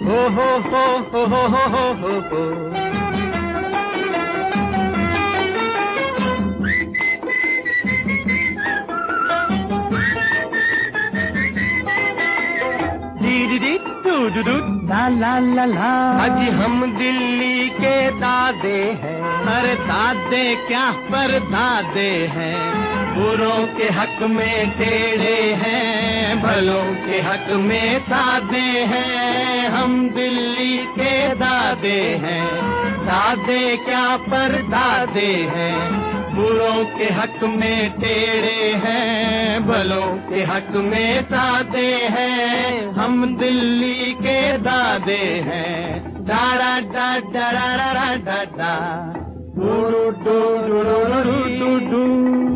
हो हो हो हो हो हो हो हो। ला ला ला ला। अजी हम दिल्ली के दादे हैं, अरे दादे क्या पर दादे हैं। बुरों के हक में टेढ़े हैं, भलों के हक में सादे हैं। हम दिल्ली के दादे हैं, दादे क्या पर दादे हैं। बुरों के हक में टेढ़े हैं, भलों के हक में सादे हैं। हम दिल्ली के दादे हैं। डारा डा डरा डा डा डा डू डू डू डू डू।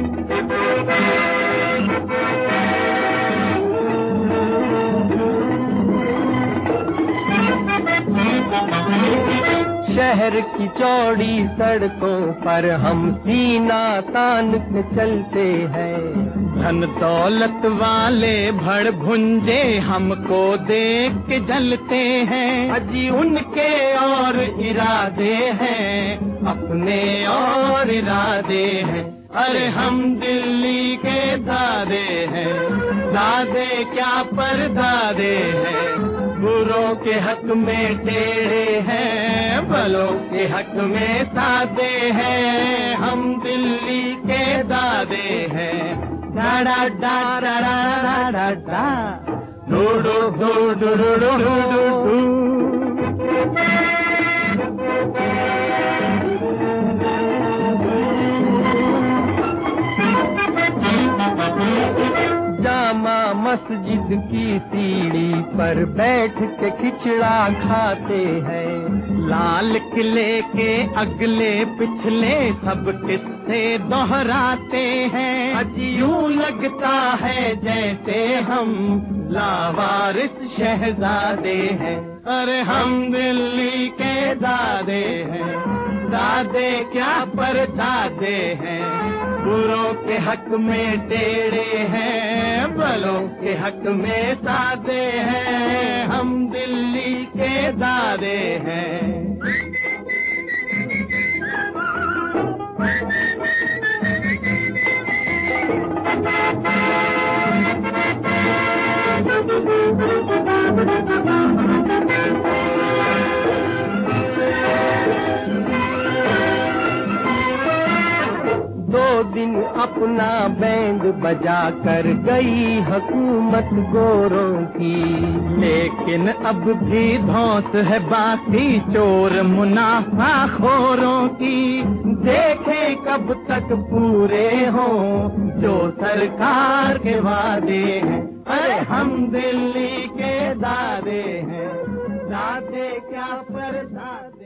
शहर की चौड़ी सड़कों पर हम सीना तान के चलते हैं। धन दौलत वाले भड़ भुंजे हमको देख के जलते हैं। अजी उनके और इरादे हैं, अपने और इरादे हैं। अरे हम दिल्ली के दादे हैं, दादे क्या पर दादे हैं। बुरों के हक में टेढ़े हैं, भलों के हक में सादे हैं। हम दिल्ली के दादे हैं। डाडा डाडा डाडा डाडा डू डू डू डू डू डू डू। जामा मस्जिद की सीढ़ी पर बैठ के खिचड़ा खाते हैं। लाल किले के अगले पिछले सब किस्से दोहराते हैं। अजी यूं लगता है जैसे हम लावारिस शहजादे हैं। अरे हम दिल्ली के दादे हैं, दादे क्या पर दादे हैं। बुरों के हक में टेढ़े हैं, भलों के हक में सादे हैं। हम दिल्ली के दादे हैं। दो दिन अपना बैंड बजा कर गई हुकूमत गोरों की। लेकिन अब भी धौंस है बाकी चोर मुनाफा खोरों की। देखे कब तक पूरे हों जो सरकार के वादे हैं। अरे हम दिल्ली के दादे हैं, दादे क्या पर दादे।